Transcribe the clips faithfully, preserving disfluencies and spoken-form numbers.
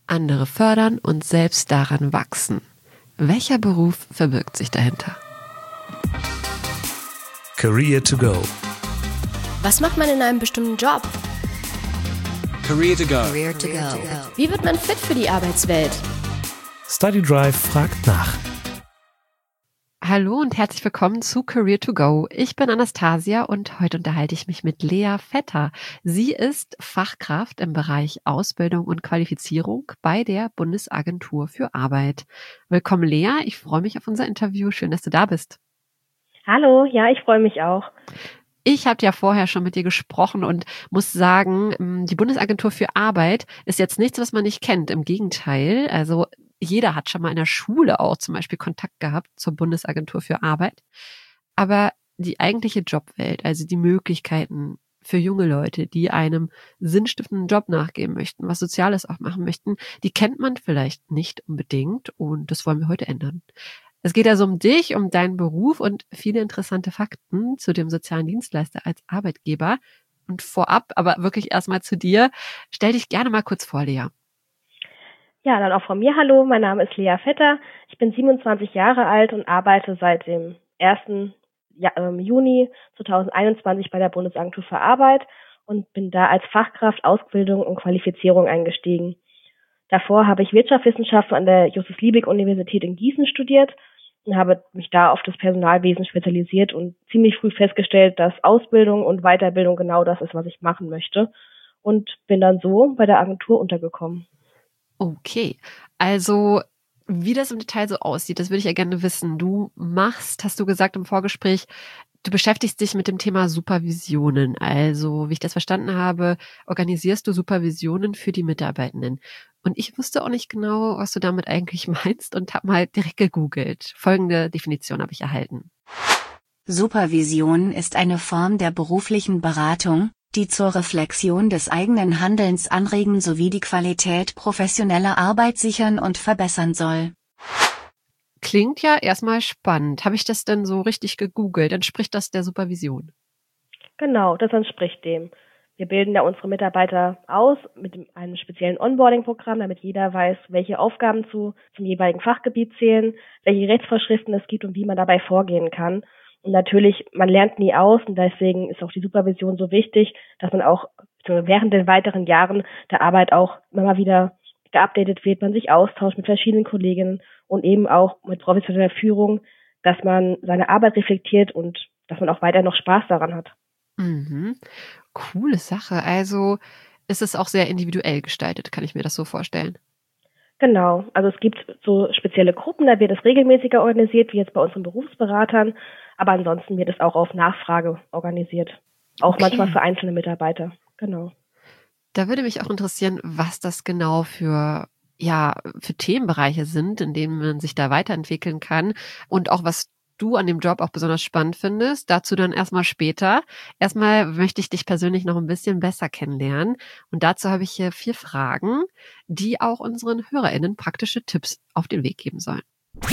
andere fördern und selbst daran wachsen. Welcher Beruf verbirgt sich dahinter? Career to go. Was macht man in einem bestimmten Job? Career to go. Career to go. Wie wird man fit für die Arbeitswelt? Study Drive fragt nach. Hallo und herzlich willkommen zu Career to go. Ich bin Anastasia und heute unterhalte ich mich mit Lea Vetter. Sie ist Fachkraft im Bereich Ausbildung und Qualifizierung bei der Bundesagentur für Arbeit. Willkommen Lea, ich freue mich auf unser Interview. Schön, dass du da bist. Hallo, ja, ich freue mich auch. Ich habe ja vorher schon mit dir gesprochen und muss sagen, die Bundesagentur für Arbeit ist jetzt nichts, was man nicht kennt. Im Gegenteil, also jeder hat schon mal in der Schule auch zum Beispiel Kontakt gehabt zur Bundesagentur für Arbeit. Aber die eigentliche Jobwelt, also die Möglichkeiten für junge Leute, die einem sinnstiftenden Job nachgeben möchten, was Soziales auch machen möchten, die kennt man vielleicht nicht unbedingt und das wollen wir heute ändern. Es geht also um dich, um deinen Beruf und viele interessante Fakten zu dem sozialen Dienstleister als Arbeitgeber. Und vorab, aber wirklich erstmal zu dir, stell dich gerne mal kurz vor, Lea. Ja, dann auch von mir hallo, mein Name ist Lea Vetter, ich bin siebenundzwanzig Jahre alt und arbeite seit dem ersten Juni zweitausendeinundzwanzig bei der Bundesagentur für Arbeit und bin da als Fachkraft Ausbildung und Qualifizierung eingestiegen. Davor habe ich Wirtschaftswissenschaften an der Justus-Liebig-Universität in Gießen studiert und habe mich da auf das Personalwesen spezialisiert und ziemlich früh festgestellt, dass Ausbildung und Weiterbildung genau das ist, was ich machen möchte und bin dann so bei der Agentur untergekommen. Okay, also wie das im Detail so aussieht, das würde ich ja gerne wissen. Du machst, hast du gesagt im Vorgespräch, du beschäftigst dich mit dem Thema Supervisionen. Also, wie ich das verstanden habe, organisierst du Supervisionen für die Mitarbeitenden. Und ich wusste auch nicht genau, was du damit eigentlich meinst und habe mal direkt gegoogelt. Folgende Definition habe ich erhalten. Supervision ist eine Form der beruflichen Beratung, die zur Reflexion des eigenen Handelns anregen sowie die Qualität professioneller Arbeit sichern und verbessern soll. Klingt ja erstmal spannend. Habe ich das denn so richtig gegoogelt? Entspricht das der Supervision? Genau, das entspricht dem. Wir bilden da unsere Mitarbeiter aus mit einem speziellen Onboarding-Programm, damit jeder weiß, welche Aufgaben zu, zum jeweiligen Fachgebiet zählen, welche Rechtsvorschriften es gibt und wie man dabei vorgehen kann. Und natürlich, man lernt nie aus und deswegen ist auch die Supervision so wichtig, dass man auch während den weiteren Jahren der Arbeit auch immer mal wieder geupdatet wird, man sich austauscht mit verschiedenen Kolleginnen und eben auch mit professioneller Führung, dass man seine Arbeit reflektiert und dass man auch weiter noch Spaß daran hat. Mhm. Coole Sache. Also ist es auch sehr individuell gestaltet, kann ich mir das so vorstellen? Genau, also es gibt so spezielle Gruppen, da wird es regelmäßiger organisiert, wie jetzt bei unseren Berufsberatern, aber ansonsten wird es auch auf Nachfrage organisiert, auch okay. Manchmal für einzelne Mitarbeiter, genau. Da würde mich auch interessieren, was das genau für, ja, für Themenbereiche sind, in denen man sich da weiterentwickeln kann und auch was du an dem Job auch besonders spannend findest. Dazu dann erstmal später. Erstmal möchte ich dich persönlich noch ein bisschen besser kennenlernen. Und dazu habe ich hier vier Fragen, die auch unseren HörerInnen praktische Tipps auf den Weg geben sollen.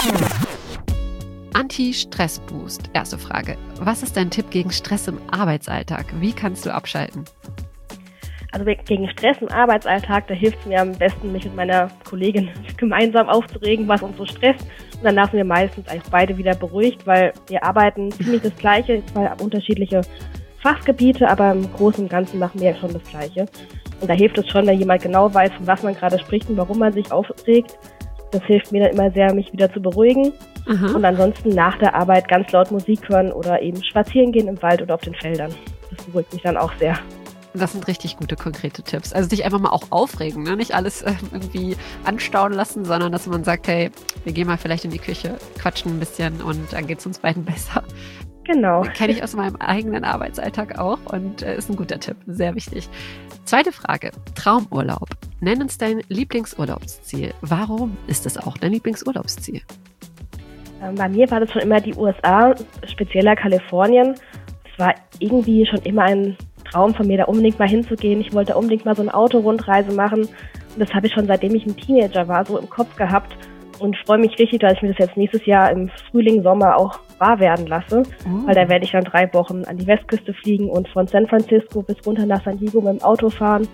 Anti-Stress-Boost. Erste Frage. Was ist dein Tipp gegen Stress im Arbeitsalltag? Wie kannst du abschalten? Also gegen Stress im Arbeitsalltag, da hilft es mir am besten, mich mit meiner Kollegin gemeinsam aufzuregen, was uns so stresst. Und danach sind wir meistens eigentlich beide wieder beruhigt, weil wir arbeiten ziemlich das Gleiche, zwar unterschiedliche Fachgebiete, aber im Großen und Ganzen machen wir ja schon das Gleiche. Und da hilft es schon, wenn jemand genau weiß, von was man gerade spricht und warum man sich aufregt. Das hilft mir dann immer sehr, mich wieder zu beruhigen. Aha. Und ansonsten nach der Arbeit ganz laut Musik hören oder eben spazieren gehen im Wald oder auf den Feldern. Das beruhigt mich dann auch sehr. Das sind richtig gute, konkrete Tipps. Also sich einfach mal auch aufregen, ne? Nicht alles äh, irgendwie anstauen lassen, sondern dass man sagt, hey, wir gehen mal vielleicht in die Küche, quatschen ein bisschen und dann geht's uns beiden besser. Genau. Kenne ich aus meinem eigenen Arbeitsalltag auch und äh, ist ein guter Tipp, sehr wichtig. Zweite Frage, Traumurlaub. Nenn uns dein Lieblingsurlaubsziel. Warum ist es auch dein Lieblingsurlaubsziel? Ähm, bei mir war das schon immer die U S A, spezieller Kalifornien. Es war irgendwie schon immer ein Traum von mir, da unbedingt mal hinzugehen. Ich wollte unbedingt mal so eine Autorundreise machen. Und das habe ich schon seitdem ich ein Teenager war, so im Kopf gehabt. Und freue mich richtig, dass ich mir das jetzt nächstes Jahr im Frühling, Sommer auch wahr werden lasse. Oh. Weil da werde ich dann drei Wochen an die Westküste fliegen und von San Francisco bis runter nach San Diego mit dem Auto fahren.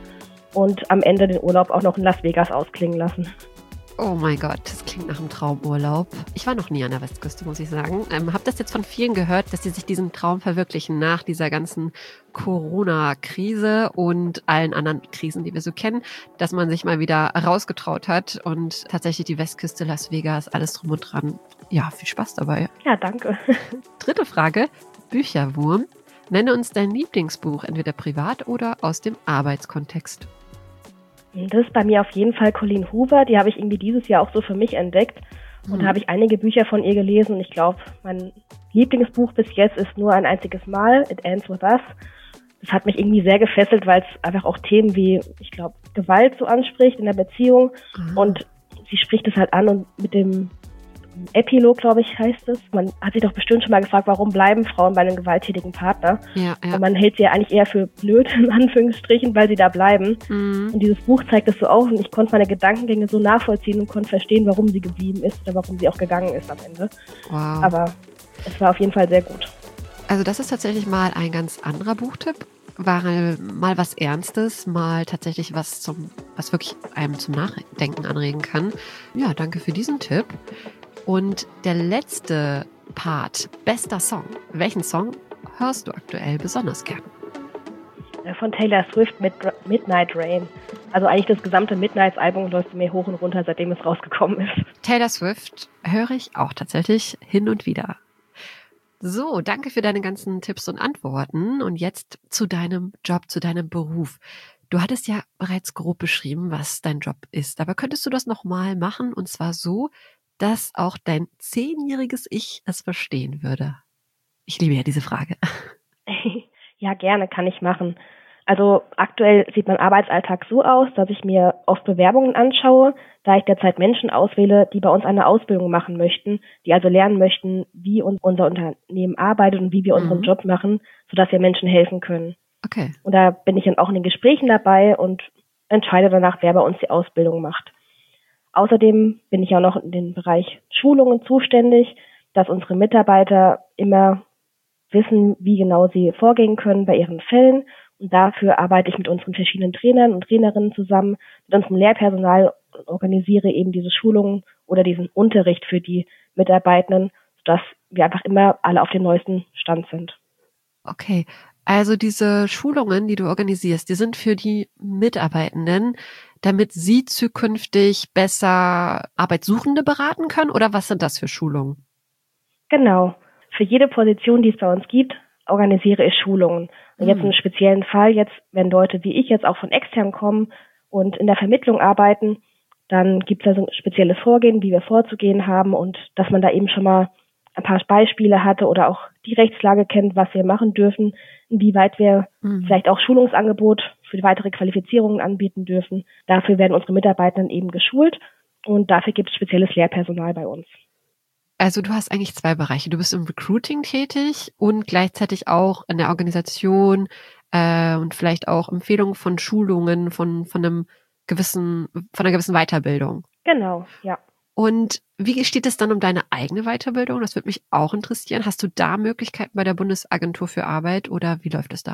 und am Ende den Urlaub auch noch in Las Vegas ausklingen lassen. Oh mein Gott, das klingt nach einem Traumurlaub. Ich war noch nie an der Westküste, muss ich sagen. Ähm, hab das jetzt von vielen gehört, dass sie sich diesen Traum verwirklichen nach dieser ganzen Corona-Krise und allen anderen Krisen, die wir so kennen, dass man sich mal wieder rausgetraut hat und tatsächlich die Westküste, Las Vegas, alles drum und dran. Ja, viel Spaß dabei. Ja, danke. Dritte Frage, Bücherwurm. Nenne uns dein Lieblingsbuch, entweder privat oder aus dem Arbeitskontext. Das ist bei mir auf jeden Fall Colleen Hoover. Die habe ich irgendwie dieses Jahr auch so für mich entdeckt. Und Mhm. da habe ich einige Bücher von ihr gelesen. Und ich glaube, mein Lieblingsbuch bis jetzt ist Nur ein einziges Mal, It Ends With Us. Das hat mich irgendwie sehr gefesselt, weil es einfach auch Themen wie, ich glaube, Gewalt so anspricht in der Beziehung. Mhm. Und sie spricht es halt an und mit dem Epilog, glaube ich, heißt es. Man hat sich doch bestimmt schon mal gefragt, warum bleiben Frauen bei einem gewalttätigen Partner? Ja, ja. Und man hält sie ja eigentlich eher für blöd, in Anführungsstrichen, weil sie da bleiben. Mhm. Und dieses Buch zeigt es so auf und ich konnte meine Gedankengänge so nachvollziehen und konnte verstehen, warum sie geblieben ist oder warum sie auch gegangen ist am Ende. Wow. Aber es war auf jeden Fall sehr gut. Also das ist tatsächlich mal ein ganz anderer Buchtipp. War mal was Ernstes, mal tatsächlich was zum, was wirklich einem zum Nachdenken anregen kann. Ja, danke für diesen Tipp. Und der letzte Part, bester Song. Welchen Song hörst du aktuell besonders gern? Von Taylor Swift mit Midnight Rain. Also eigentlich das gesamte Midnights-Album läuft mir hoch und runter, seitdem es rausgekommen ist. Taylor Swift höre ich auch tatsächlich hin und wieder. So, danke für deine ganzen Tipps und Antworten. Und jetzt zu deinem Job, zu deinem Beruf. Du hattest ja bereits grob beschrieben, was dein Job ist. Aber könntest du das nochmal machen? Und zwar so, dass auch dein zehnjähriges Ich es verstehen würde. Ich liebe ja diese Frage. Ja, gerne, kann ich machen. Also aktuell sieht mein Arbeitsalltag so aus, dass ich mir oft Bewerbungen anschaue, da ich derzeit Menschen auswähle, die bei uns eine Ausbildung machen möchten, die also lernen möchten, wie unser Unternehmen arbeitet und wie wir unseren Mhm. Job machen, sodass wir Menschen helfen können. Okay. Und da bin ich dann auch in den Gesprächen dabei und entscheide danach, wer bei uns die Ausbildung macht. Außerdem bin ich auch noch in den Bereich Schulungen zuständig, dass unsere Mitarbeiter immer wissen, wie genau sie vorgehen können bei ihren Fällen. Und dafür arbeite ich mit unseren verschiedenen Trainern und Trainerinnen zusammen, mit unserem Lehrpersonal und organisiere eben diese Schulungen oder diesen Unterricht für die Mitarbeitenden, sodass wir einfach immer alle auf dem neuesten Stand sind. Okay. Also diese Schulungen, die du organisierst, die sind für die Mitarbeitenden, damit sie zukünftig besser Arbeitssuchende beraten können? Oder was sind das für Schulungen? Genau. Für jede Position, die es bei uns gibt, organisiere ich Schulungen. Und jetzt Mhm. im speziellen Fall, jetzt, wenn Leute wie ich jetzt auch von extern kommen und in der Vermittlung arbeiten, dann gibt es da so ein spezielles Vorgehen, wie wir vorzugehen haben und dass man da eben schon mal ein paar Beispiele hatte oder auch die Rechtslage kennt, was wir machen dürfen, inwieweit wir Mhm. vielleicht auch Schulungsangebot für weitere Qualifizierungen anbieten dürfen. Dafür werden unsere Mitarbeiter eben geschult und dafür gibt es spezielles Lehrpersonal bei uns. Also du hast eigentlich zwei Bereiche. Du bist im Recruiting tätig und gleichzeitig auch in der Organisation äh, und vielleicht auch Empfehlungen von Schulungen, von, von einem gewissen, von einer gewissen Weiterbildung. Genau, ja. Und wie steht es dann um deine eigene Weiterbildung? Das würde mich auch interessieren. Hast du da Möglichkeiten bei der Bundesagentur für Arbeit oder wie läuft es da?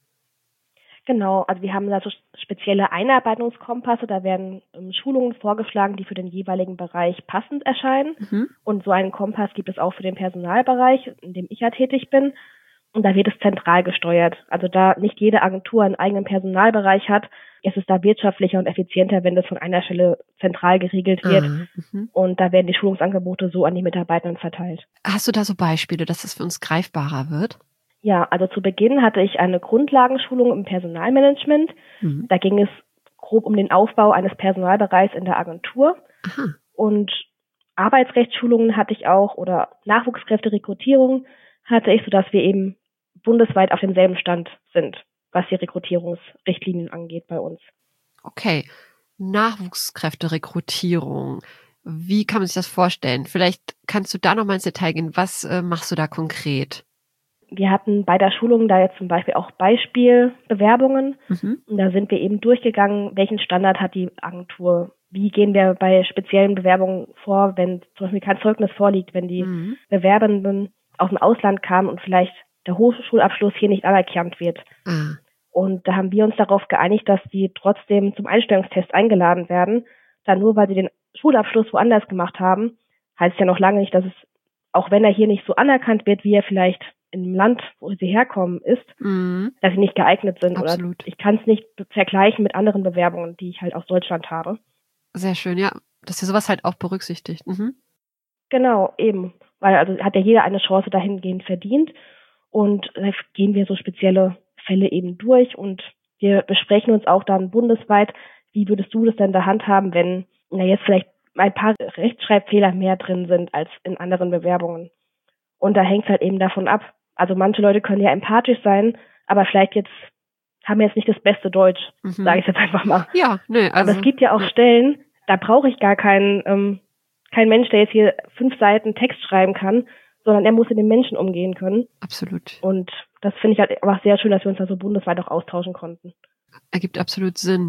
Genau, also wir haben da so spezielle Einarbeitungskompasse, da werden ähm, Schulungen vorgeschlagen, die für den jeweiligen Bereich passend erscheinen. Mhm. Und so einen Kompass gibt es auch für den Personalbereich, in dem ich ja tätig bin. Und da wird es zentral gesteuert. Also da nicht jede Agentur einen eigenen Personalbereich hat, ist es da wirtschaftlicher und effizienter, wenn das von einer Stelle zentral geregelt wird. Ah, mhm. Und da werden die Schulungsangebote so an die Mitarbeitenden verteilt. Hast du da so Beispiele, dass es für uns greifbarer wird? Ja, also zu Beginn hatte ich eine Grundlagenschulung im Personalmanagement. Mhm. Da ging es grob um den Aufbau eines Personalbereichs in der Agentur. Aha. Und Arbeitsrechtsschulungen hatte ich auch oder Nachwuchskräfterekrutierung hatte ich, sodass wir eben bundesweit auf demselben Stand sind, was die Rekrutierungsrichtlinien angeht bei uns. Okay, Nachwuchskräfterekrutierung. Wie kann man sich das vorstellen? Vielleicht kannst du da noch mal ins Detail gehen. Was äh, machst du da konkret? Wir hatten bei der Schulung da jetzt zum Beispiel auch Beispielbewerbungen. Mhm. Und da sind wir eben durchgegangen, welchen Standard hat die Agentur? Wie gehen wir bei speziellen Bewerbungen vor, wenn zum Beispiel kein Zeugnis vorliegt, wenn die Mhm. Bewerbenden aus dem Ausland kamen und vielleicht der Hochschulabschluss hier nicht anerkannt wird? Ah. Und da haben wir uns darauf geeinigt, dass die trotzdem zum Einstellungstest eingeladen werden. Da nur, weil sie den Schulabschluss woanders gemacht haben, heißt ja noch lange nicht, dass es, auch wenn er hier nicht so anerkannt wird, wie er vielleicht im Land, wo sie herkommen, ist, Mhm. dass sie nicht geeignet sind. Absolut. Oder ich kann es nicht be- vergleichen mit anderen Bewerbungen, die ich halt aus Deutschland habe. Sehr schön, ja. Dass ihr sowas halt auch berücksichtigt. Mhm. Genau, eben. Weil also hat ja jeder eine Chance dahingehend verdient. Und da gehen wir so spezielle Fälle eben durch und wir besprechen uns auch dann bundesweit, wie würdest du das denn da handhaben, wenn na jetzt vielleicht ein paar Rechtschreibfehler mehr drin sind als in anderen Bewerbungen. Und da hängt es halt eben davon ab. Also manche Leute können ja empathisch sein, aber vielleicht jetzt haben jetzt nicht das beste Deutsch, Mhm. sage ich jetzt einfach mal. Ja, nö, also. Aber es gibt ja auch Stellen, da brauche ich gar keinen, ähm, keinen Mensch, der jetzt hier fünf Seiten Text schreiben kann, sondern er muss mit den Menschen umgehen können. Absolut. Und das finde ich halt einfach sehr schön, dass wir uns da so bundesweit auch austauschen konnten. Ergibt absolut Sinn.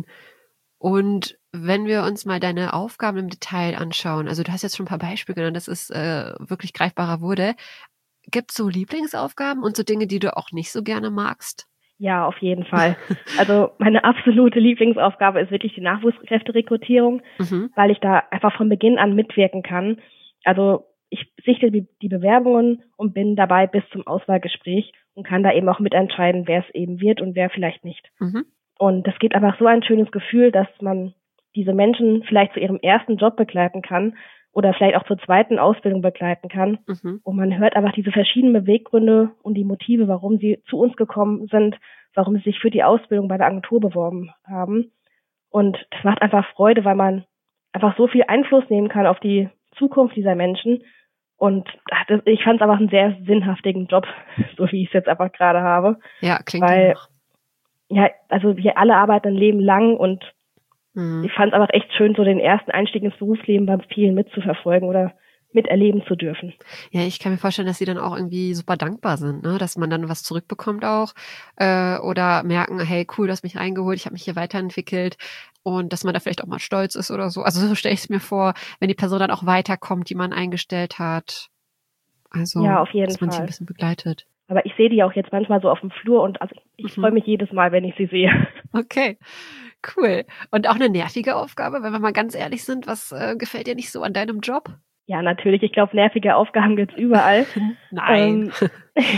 Und wenn wir uns mal deine Aufgaben im Detail anschauen, also du hast jetzt schon ein paar Beispiele genannt, dass es äh, wirklich greifbarer wurde. Gibt es so Lieblingsaufgaben und so Dinge, die du auch nicht so gerne magst? Ja, auf jeden Fall. Also meine absolute Lieblingsaufgabe ist wirklich die Nachwuchskräfterekrutierung, Mhm. weil ich da einfach von Beginn an mitwirken kann. Also ich sichte die, die Bewerbungen und bin dabei bis zum Auswahlgespräch und kann da eben auch mitentscheiden, wer es eben wird und wer vielleicht nicht. Mhm. Und das gibt einfach so ein schönes Gefühl, dass man diese Menschen vielleicht zu ihrem ersten Job begleiten kann oder vielleicht auch zur zweiten Ausbildung begleiten kann. Mhm. Und man hört einfach diese verschiedenen Beweggründe und die Motive, warum sie zu uns gekommen sind, warum sie sich für die Ausbildung bei der Agentur beworben haben. Und das macht einfach Freude, weil man einfach so viel Einfluss nehmen kann auf die Zukunft dieser Menschen. Und das, ich fand es einfach einen sehr sinnhaftigen Job, so wie ich es jetzt einfach gerade habe. Ja, klingt Weil, auch. ja, also wir alle arbeiten ein Leben lang und Mhm. ich fand es einfach echt schön, so den ersten Einstieg ins Berufsleben bei vielen mitzuverfolgen oder miterleben zu dürfen. Ja, ich kann mir vorstellen, dass sie dann auch irgendwie super dankbar sind, ne? Dass man dann was zurückbekommt auch äh, oder merken, hey, cool, du hast mich reingeholt, ich habe mich hier weiterentwickelt und dass man da vielleicht auch mal stolz ist oder so. Also so stelle ich es mir vor, wenn die Person dann auch weiterkommt, die man eingestellt hat. Also, Ja, auf jeden dass man sie Fall. ein bisschen begleitet. Aber ich sehe die auch jetzt manchmal so auf dem Flur und also ich Mhm. freue mich jedes Mal, wenn ich sie sehe. Okay, cool. Und auch eine nervige Aufgabe, wenn wir mal ganz ehrlich sind, was äh, gefällt dir nicht so an deinem Job? Ja, natürlich. Ich glaube, nervige Aufgaben gibt's überall. Nein. Ähm,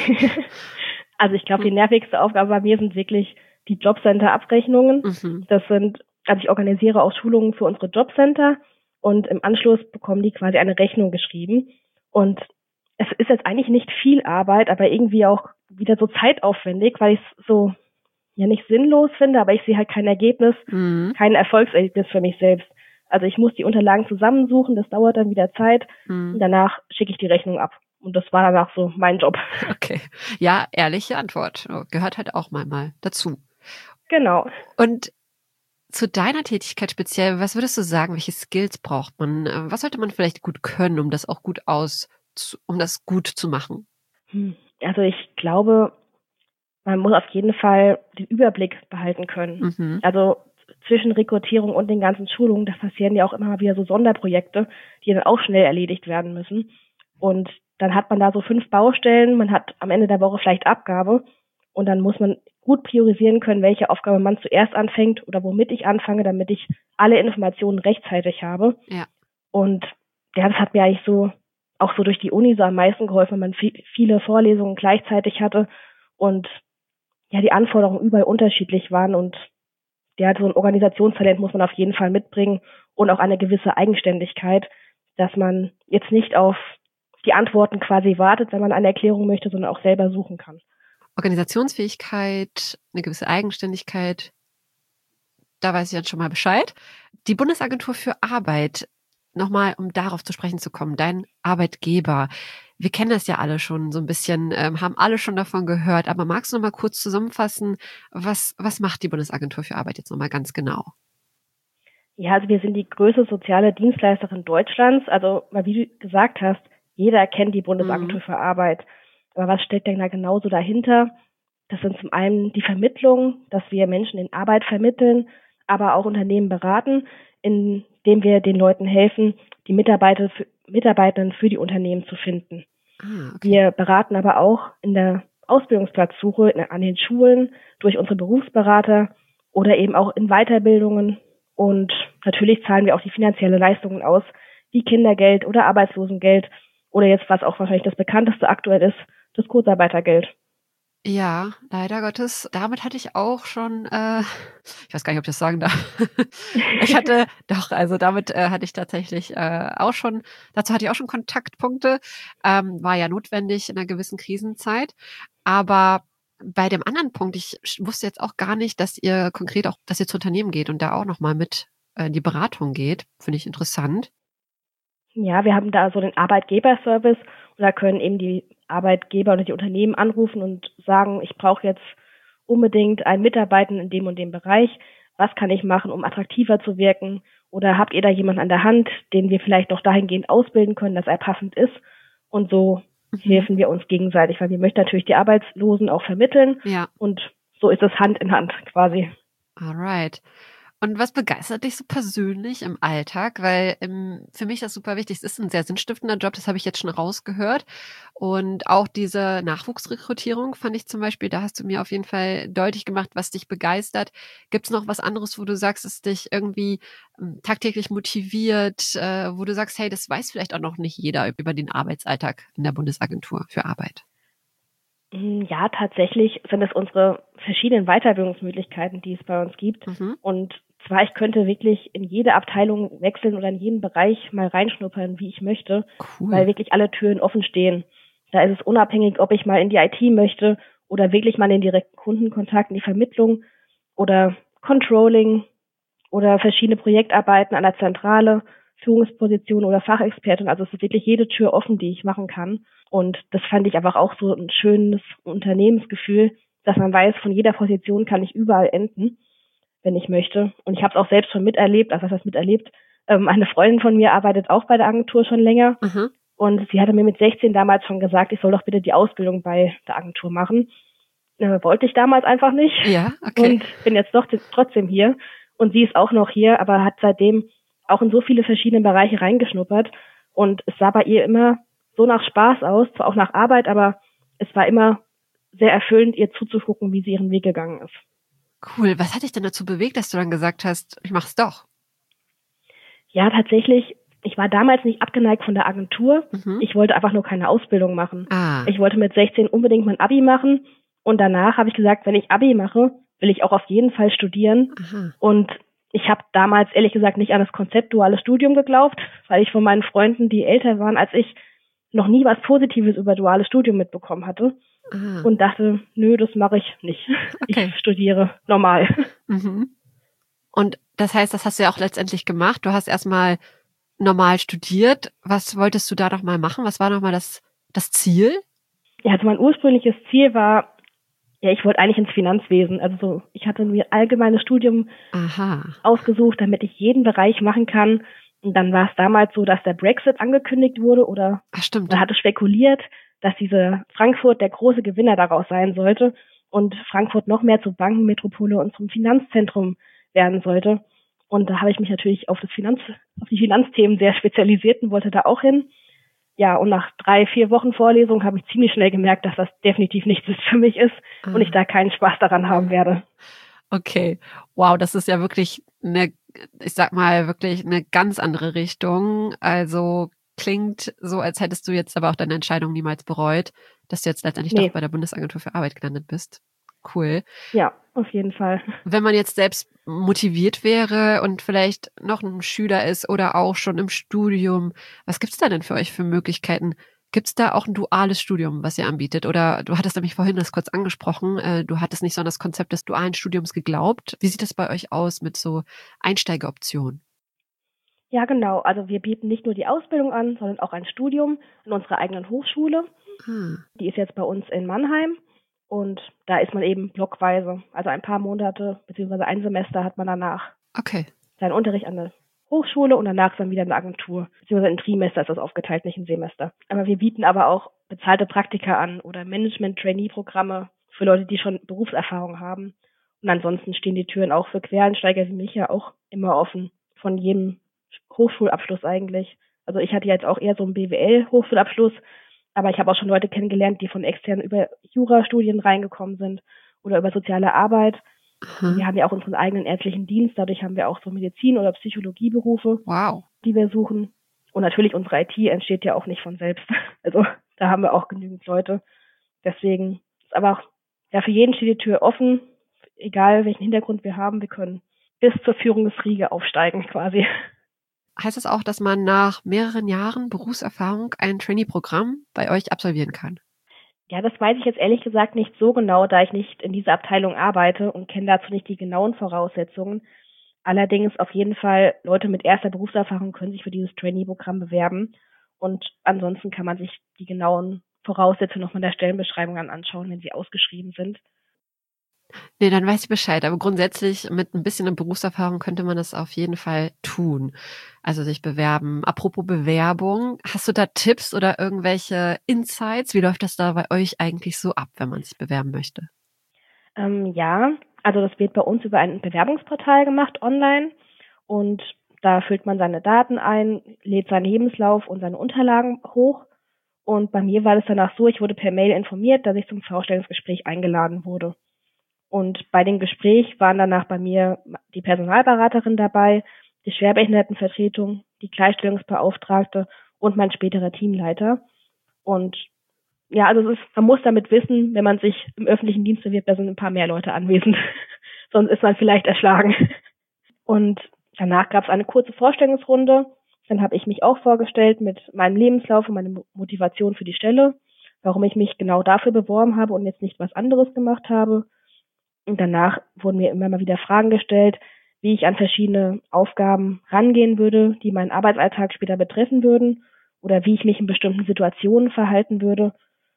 also ich glaube, die nervigste Aufgabe bei mir sind wirklich die Jobcenter-Abrechnungen. Mhm. Das sind, also ich organisiere auch Schulungen für unsere Jobcenter und im Anschluss bekommen die quasi eine Rechnung geschrieben. Und es ist jetzt eigentlich nicht viel Arbeit, aber irgendwie auch wieder so zeitaufwendig, weil ich es so ja nicht sinnlos finde, aber ich sehe halt kein Ergebnis, Mhm. kein Erfolgserlebnis für mich selbst. Also ich muss die Unterlagen zusammensuchen, das dauert dann wieder Zeit und Mhm. danach schicke ich die Rechnung ab. Und das war danach so mein Job. Okay. Ja, ehrliche Antwort. Oh, gehört halt auch mal, mal dazu. Genau. Und zu deiner Tätigkeit speziell, was würdest du sagen, welche Skills braucht man? Äh, Was sollte man vielleicht gut können, um das auch gut aus, zu- um das gut zu machen? Hm. Also ich glaube, man muss auf jeden Fall den Überblick behalten können. Mhm. Also zwischen Rekrutierung und den ganzen Schulungen, da passieren ja auch immer mal wieder so Sonderprojekte, die dann auch schnell erledigt werden müssen. Und dann hat man da so fünf Baustellen, man hat am Ende der Woche vielleicht Abgabe und dann muss man gut priorisieren können, welche Aufgabe man zuerst anfängt oder womit ich anfange, damit ich alle Informationen rechtzeitig habe. Ja. Und ja, das hat mir eigentlich so auch so durch die Uni so am meisten geholfen, wenn man viel, viele Vorlesungen gleichzeitig hatte und ja, die Anforderungen überall unterschiedlich waren und ja, so ein Organisationstalent muss man auf jeden Fall mitbringen und auch eine gewisse Eigenständigkeit, dass man jetzt nicht auf die Antworten quasi wartet, wenn man eine Erklärung möchte, sondern auch selber suchen kann. Organisationsfähigkeit, eine gewisse Eigenständigkeit, da weiß ich dann schon mal Bescheid. Die Bundesagentur für Arbeit, nochmal, um darauf zu sprechen zu kommen, dein Arbeitgeber. Wir kennen das ja alle schon so ein bisschen, ähm, haben alle schon davon gehört, aber magst du noch mal kurz zusammenfassen, was, was macht die Bundesagentur für Arbeit jetzt nochmal ganz genau? Ja, also wir sind die größte soziale Dienstleisterin Deutschlands. Also, weil wie du gesagt hast, jeder kennt die Bundesagentur Mhm. für Arbeit. Aber was steckt denn da genauso dahinter? Das sind zum einen die Vermittlung, dass wir Menschen in Arbeit vermitteln, aber auch Unternehmen beraten, indem wir den Leuten helfen, die Mitarbeiter für, Mitarbeitenden für die Unternehmen zu finden. Ah, okay. Wir beraten aber auch in der Ausbildungsplatzsuche an den Schulen, durch unsere Berufsberater oder eben auch in Weiterbildungen. Und natürlich zahlen wir auch die finanzielle Leistungen aus, wie Kindergeld oder Arbeitslosengeld oder jetzt, was auch wahrscheinlich das bekannteste aktuell ist, das Kurzarbeitergeld. Ja, leider Gottes. Damit hatte ich auch schon, äh, ich weiß gar nicht, ob ich das sagen darf. Ich hatte, doch, also damit äh, hatte ich tatsächlich äh, auch schon, dazu hatte ich auch schon Kontaktpunkte. Ähm, war ja notwendig in einer gewissen Krisenzeit. Aber bei dem anderen Punkt, ich wusste jetzt auch gar nicht, dass ihr konkret auch, dass ihr zu Unternehmen geht und da auch nochmal mit äh, in die Beratung geht. Finde ich interessant. Ja, wir haben da so den Arbeitgeberservice und da können eben die Arbeitgeber oder die Unternehmen anrufen und sagen, ich brauche jetzt unbedingt einen Mitarbeiter in dem und dem Bereich. Was kann ich machen, um attraktiver zu wirken? Oder habt ihr da jemanden an der Hand, den wir vielleicht noch dahingehend ausbilden können, dass er passend ist? Und so mhm. helfen wir uns gegenseitig, weil wir möchten natürlich die Arbeitslosen auch vermitteln. Ja. Und so ist es Hand in Hand quasi. Alright. Und was begeistert dich so persönlich im Alltag? Weil ähm, für mich das super wichtig. Es ist ein sehr sinnstiftender Job, das habe ich jetzt schon rausgehört. Und auch diese Nachwuchsrekrutierung fand ich zum Beispiel, da hast du mir auf jeden Fall deutlich gemacht, was dich begeistert. Gibt es noch was anderes, wo du sagst, es dich irgendwie ähm, tagtäglich motiviert, äh, wo du sagst, hey, das weiß vielleicht auch noch nicht jeder über den Arbeitsalltag in der Bundesagentur für Arbeit? Ja, tatsächlich sind es unsere verschiedenen Weiterbildungsmöglichkeiten, die es bei uns gibt. Mhm. Und zwar, ich könnte wirklich in jede Abteilung wechseln oder in jeden Bereich mal reinschnuppern, wie ich möchte, cool. Weil wirklich alle Türen offen stehen. Da ist es unabhängig, ob ich mal in die I T möchte oder wirklich mal in den direkten Kundenkontakt, in die Vermittlung oder Controlling oder verschiedene Projektarbeiten an der Zentrale, Führungsposition oder Fachexpertin. Also es ist wirklich jede Tür offen, die ich machen kann. Und das fand ich einfach auch so ein schönes Unternehmensgefühl, dass man weiß, von jeder Position kann ich überall enden, wenn ich möchte. Und ich habe es auch selbst schon miterlebt, also was heißt miterlebt, ähm, eine Freundin von mir arbeitet auch bei der Agentur schon länger. Mhm. Und sie hatte mir mit sechzehn damals schon gesagt, ich soll doch bitte die Ausbildung bei der Agentur machen. Äh, wollte ich damals einfach nicht. Ja, okay. Und bin jetzt doch trotzdem hier. Und sie ist auch noch hier, aber hat seitdem auch in so viele verschiedene Bereiche reingeschnuppert. Und es sah bei ihr immer so nach Spaß aus, zwar auch nach Arbeit, aber es war immer sehr erfüllend, ihr zuzugucken, wie sie ihren Weg gegangen ist. Cool. Was hat dich denn dazu bewegt, dass du dann gesagt hast, ich mach's doch? Ja, tatsächlich, ich war damals nicht abgeneigt von der Agentur. Mhm. Ich wollte einfach nur keine Ausbildung machen. Ah. Ich wollte mit sechzehn unbedingt mein Abi machen und danach habe ich gesagt, wenn ich Abi mache, will ich auch auf jeden Fall studieren. Aha. Und ich habe damals ehrlich gesagt nicht an das Konzept duales Studium geglaubt, weil ich von meinen Freunden, die älter waren als ich, noch nie was Positives über duales Studium mitbekommen hatte. Aha. Und dachte, nö, das mache ich nicht. Okay. Ich studiere normal. Mhm. Und das heißt, das hast du ja auch letztendlich gemacht. Du hast erstmal normal studiert. Was wolltest du da noch mal machen? Was war noch mal das, das Ziel? Ja, also mein ursprüngliches Ziel war, ja, ich wollte eigentlich ins Finanzwesen. Also so, ich hatte mir allgemeines Studium Aha. ausgesucht, damit ich jeden Bereich machen kann. Und dann war es damals so, dass der Brexit angekündigt wurde oder Ach, stimmt. Man hatte spekuliert, dass diese Frankfurt der große Gewinner daraus sein sollte und Frankfurt noch mehr zur Bankenmetropole und zum Finanzzentrum werden sollte. Und da habe ich mich natürlich auf das Finanz, auf die Finanzthemen sehr spezialisiert und wollte da auch hin. Ja, und nach drei, vier Wochen Vorlesung habe ich ziemlich schnell gemerkt, dass das definitiv nichts für mich ist ah. und ich da keinen Spaß daran haben werde. Okay, wow, das ist ja wirklich eine, ich sag mal, wirklich eine ganz andere Richtung. Also klingt so, als hättest du jetzt aber auch deine Entscheidung niemals bereut, dass du jetzt letztendlich nee. doch bei der Bundesagentur für Arbeit gelandet bist. Cool. Ja, auf jeden Fall. Wenn man jetzt selbst motiviert wäre und vielleicht noch ein Schüler ist oder auch schon im Studium, was gibt's da denn für euch für Möglichkeiten? Gibt's da auch ein duales Studium, was ihr anbietet? Oder du hattest nämlich vorhin das kurz angesprochen, äh, du hattest nicht so an das Konzept des dualen Studiums geglaubt. Wie sieht das bei euch aus mit so Einsteigeroptionen? Ja, genau. Also wir bieten nicht nur die Ausbildung an, sondern auch ein Studium an unserer eigenen Hochschule. Hm. Die ist jetzt bei uns in Mannheim und da ist man eben blockweise. Also ein paar Monate beziehungsweise ein Semester hat man danach okay. seinen Unterricht an der Hochschule und danach dann wieder eine Agentur. Beziehungsweise ein Trimester ist das aufgeteilt, nicht ein Semester. Aber wir bieten aber auch bezahlte Praktika an oder Management-Trainee-Programme für Leute, die schon Berufserfahrung haben. Und ansonsten stehen die Türen auch für Quereinsteiger wie mich ja auch immer offen. Von jedem Hochschulabschluss eigentlich. Also ich hatte jetzt auch eher so einen B W L-Hochschulabschluss, Aber ich habe auch schon Leute kennengelernt, die von extern über Jurastudien reingekommen sind oder über soziale Arbeit. Mhm. Wir haben ja auch unseren eigenen ärztlichen Dienst, dadurch haben wir auch so Medizin- oder Psychologieberufe, Wow. die wir suchen. Und natürlich unsere I T entsteht ja auch nicht von selbst. Also da haben wir auch genügend Leute. Deswegen ist aber auch, ja, für jeden steht die Tür offen, egal welchen Hintergrund wir haben, wir können bis zur Führungsriege aufsteigen quasi. Heißt das auch, dass man nach mehreren Jahren Berufserfahrung ein Trainee-Programm bei euch absolvieren kann? Ja, das weiß ich jetzt ehrlich gesagt nicht so genau, da ich nicht in dieser Abteilung arbeite und kenne dazu nicht die genauen Voraussetzungen. Allerdings auf jeden Fall, Leute mit erster Berufserfahrung können sich für dieses Trainee-Programm bewerben. Und ansonsten kann man sich die genauen Voraussetzungen nochmal in der Stellenbeschreibung dann anschauen, wenn sie ausgeschrieben sind. Nee, dann weiß ich Bescheid. Aber grundsätzlich mit ein bisschen Berufserfahrung könnte man das auf jeden Fall tun. Also sich bewerben. Apropos Bewerbung, hast du da Tipps oder irgendwelche Insights? Wie läuft das da bei euch eigentlich so ab, wenn man sich bewerben möchte? Ähm, ja, also das wird bei uns über ein Bewerbungsportal gemacht online und da füllt man seine Daten ein, lädt seinen Lebenslauf und seine Unterlagen hoch. Und bei mir war das danach so, ich wurde per Mail informiert, dass ich zum Vorstellungsgespräch eingeladen wurde. Und bei dem Gespräch waren danach bei mir die Personalberaterin dabei, die Schwerbehindertenvertretung, die Gleichstellungsbeauftragte und mein späterer Teamleiter. Und ja, also es ist, man muss damit wissen, wenn man sich im öffentlichen Dienst bewirbt, da sind ein paar mehr Leute anwesend. Sonst ist man vielleicht erschlagen. Und danach gab es eine kurze Vorstellungsrunde. Dann habe ich mich auch vorgestellt mit meinem Lebenslauf und meiner Motivation für die Stelle, warum ich mich genau dafür beworben habe und jetzt nicht was anderes gemacht habe. Und danach wurden mir immer mal wieder Fragen gestellt, wie ich an verschiedene Aufgaben rangehen würde, die meinen Arbeitsalltag später betreffen würden oder wie ich mich in bestimmten Situationen verhalten würde.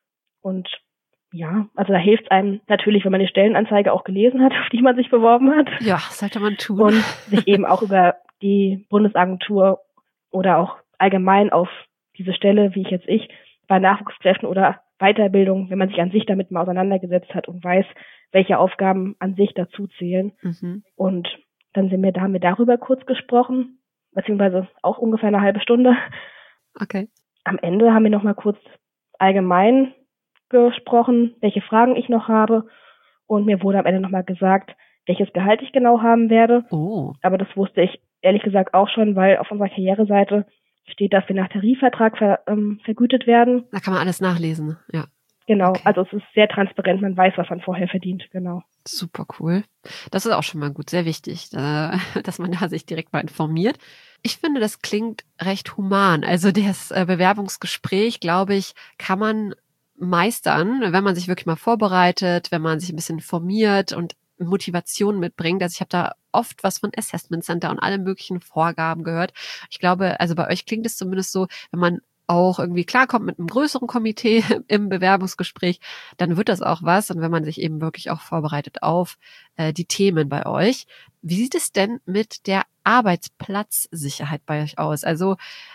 Und ja, also da hilft es einem natürlich, wenn man die Stellenanzeige auch gelesen hat, auf die man sich beworben hat. Ja, sollte man tun. Und sich eben auch über die Bundesagentur oder auch allgemein auf diese Stelle, wie ich jetzt ich, bei Nachwuchskräften oder Weiterbildung, wenn man sich an sich damit mal auseinandergesetzt hat und weiß, welche Aufgaben an sich dazu zählen. Mhm. Und dann sind wir, da haben wir darüber kurz gesprochen, beziehungsweise auch ungefähr eine halbe Stunde. Okay. Am Ende haben wir nochmal kurz allgemein gesprochen, welche Fragen ich noch habe. Und mir wurde am Ende nochmal gesagt, welches Gehalt ich genau haben werde. Oh. Aber das wusste ich ehrlich gesagt auch schon, weil auf unserer Karriereseite steht, dass wir nach Tarifvertrag ver, ähm, vergütet werden. Da kann man alles nachlesen, ja. Genau, Okay. also es ist sehr transparent, man weiß, was man vorher verdient, genau. Super cool. Das ist auch schon mal gut, sehr wichtig, äh, dass man da sich direkt mal informiert. Ich finde, das klingt recht human. Also das äh, Bewerbungsgespräch, glaube ich, kann man meistern, wenn man sich wirklich mal vorbereitet, wenn man sich ein bisschen informiert und Motivation mitbringt. Also ich habe da oft was von Assessment Center und alle möglichen Vorgaben gehört. Ich glaube, also bei euch klingt es zumindest so, wenn man auch irgendwie klarkommt mit einem größeren Komitee im Bewerbungsgespräch, dann wird das auch was. Und wenn man sich eben wirklich auch vorbereitet auf äh, die Themen bei euch. Wie sieht es denn mit der Arbeitsplatzsicherheit bei euch aus? Also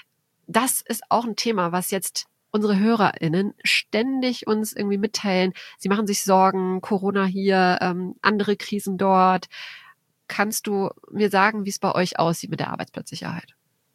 das ist auch ein Thema, was jetzt unsere HörerInnen ständig uns irgendwie mitteilen. Sie machen sich Sorgen, Corona hier, ähm, andere Krisen dort. Kannst du mir sagen, wie es bei euch aussieht mit der Arbeitsplatzsicherheit?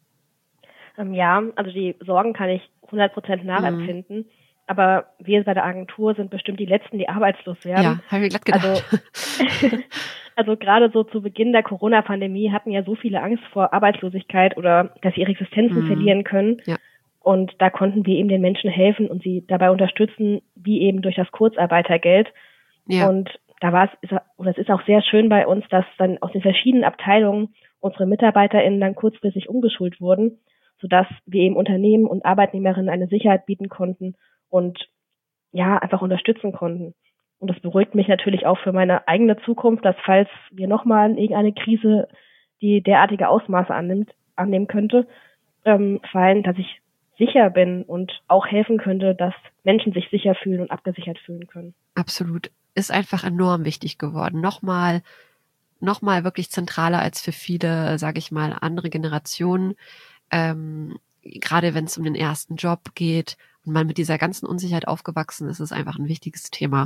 Ähm, ja, also die Sorgen kann ich hundert Prozent nachempfinden. Mhm. Aber wir bei der Agentur sind bestimmt die Letzten, die arbeitslos werden. Ja, habe ich mir glatt gedacht. Also, also gerade so zu Beginn der Corona-Pandemie hatten ja so viele Angst vor Arbeitslosigkeit oder dass sie ihre Existenzen mhm. verlieren können. Ja. Und da konnten wir eben den Menschen helfen und sie dabei unterstützen, wie eben durch das Kurzarbeitergeld. Ja. Und da war es, und es ist auch sehr schön bei uns, dass dann aus den verschiedenen Abteilungen unsere MitarbeiterInnen dann kurzfristig umgeschult wurden, sodass wir eben Unternehmen und Arbeitnehmerinnen eine Sicherheit bieten konnten und ja, einfach unterstützen konnten. Und das beruhigt mich natürlich auch für meine eigene Zukunft, dass falls wir nochmal irgendeine Krise, die derartige Ausmaße annimmt, annehmen könnte, ähm, fallen, dass ich sicher bin und auch helfen könnte, dass Menschen sich sicher fühlen und abgesichert fühlen können. Absolut. Ist einfach enorm wichtig geworden. Nochmal, nochmal wirklich zentraler als für viele, sage ich mal, andere Generationen. Ähm, gerade wenn es um den ersten Job geht und man mit dieser ganzen Unsicherheit aufgewachsen ist, ist es einfach ein wichtiges Thema.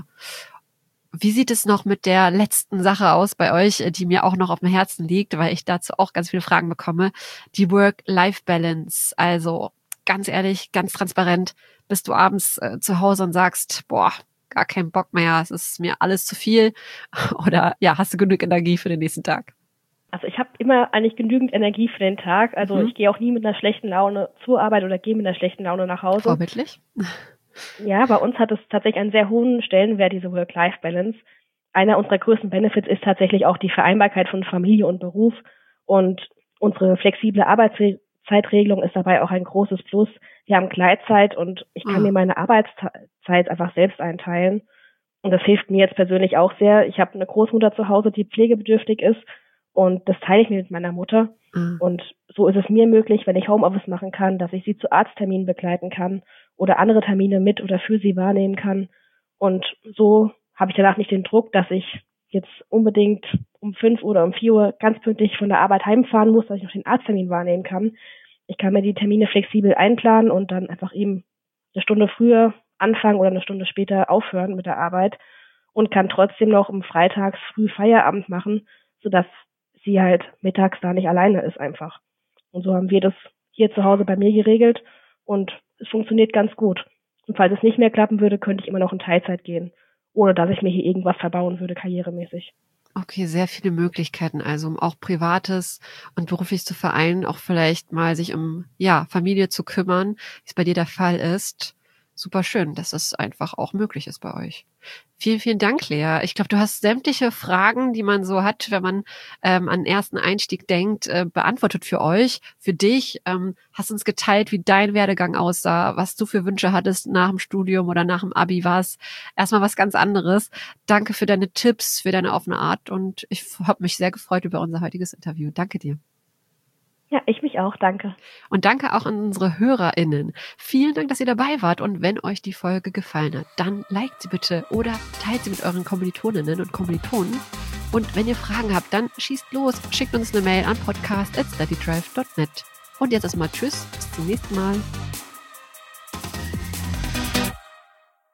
Wie sieht es noch mit der letzten Sache aus bei euch, die mir auch noch auf dem Herzen liegt, weil ich dazu auch ganz viele Fragen bekomme? Die Work-Life-Balance. Also ganz ehrlich, ganz transparent, bist du abends äh, zu Hause und sagst, boah, gar keinen Bock mehr, es ist mir alles zu viel? Oder ja, hast du genug Energie für den nächsten Tag? Also ich habe immer eigentlich genügend Energie für den Tag. Also mhm. ich gehe auch nie mit einer schlechten Laune zur Arbeit oder gehe mit einer schlechten Laune nach Hause. Vorbildlich. Ja, bei uns hat es tatsächlich einen sehr hohen Stellenwert, diese Work-Life-Balance. Einer unserer größten Benefits ist tatsächlich auch die Vereinbarkeit von Familie und Beruf. Und unsere flexible Arbeitszeitregelung ist dabei auch ein großes Plus. Wir haben Gleitzeit und ich kann mhm. mir meine Arbeitszeit einfach selbst einteilen. Und das hilft mir jetzt persönlich auch sehr. Ich habe eine Großmutter zu Hause, die pflegebedürftig ist. Und das teile ich mir mit meiner Mutter. Mhm. Und so ist es mir möglich, wenn ich Homeoffice machen kann, dass ich sie zu Arztterminen begleiten kann oder andere Termine mit oder für sie wahrnehmen kann. Und so habe ich danach nicht den Druck, dass ich jetzt unbedingt um fünf oder um vier Uhr ganz pünktlich von der Arbeit heimfahren muss, dass ich noch den Arzttermin wahrnehmen kann. Ich kann mir die Termine flexibel einplanen und dann einfach eben eine Stunde früher anfangen oder eine Stunde später aufhören mit der Arbeit und kann trotzdem noch um freitags früh Feierabend machen, sodass sie halt mittags da nicht alleine ist einfach. Und so haben wir das hier zu Hause bei mir geregelt und es funktioniert ganz gut. Und falls es nicht mehr klappen würde, könnte ich immer noch in Teilzeit gehen, ohne dass ich mir hier irgendwas verbauen würde, karrieremäßig. Okay, sehr viele Möglichkeiten, also um auch Privates und beruflich zu vereinen, auch vielleicht mal sich um ja Familie zu kümmern, wie es bei dir der Fall ist. Super schön, dass das einfach auch möglich ist bei euch. Vielen, vielen Dank, Lea. Ich glaube, du hast sämtliche Fragen, die man so hat, wenn man ähm, an den ersten Einstieg denkt, äh, beantwortet für euch, für dich. Ähm, hast uns geteilt, wie dein Werdegang aussah, was du für Wünsche hattest nach dem Studium oder nach dem Abi. War es erstmal was ganz anderes. Danke für deine Tipps, für deine offene Art und ich habe mich sehr gefreut über unser heutiges Interview. Danke dir. Ja, ich mich auch, danke. Und danke auch an unsere HörerInnen. Vielen Dank, dass ihr dabei wart und wenn euch die Folge gefallen hat, dann liked sie bitte oder teilt sie mit euren Kommilitoninnen und Kommilitonen. Und wenn ihr Fragen habt, dann schießt los, schickt uns eine Mail an podcast at studydrive dot net. Und jetzt erstmal tschüss, bis zum nächsten Mal.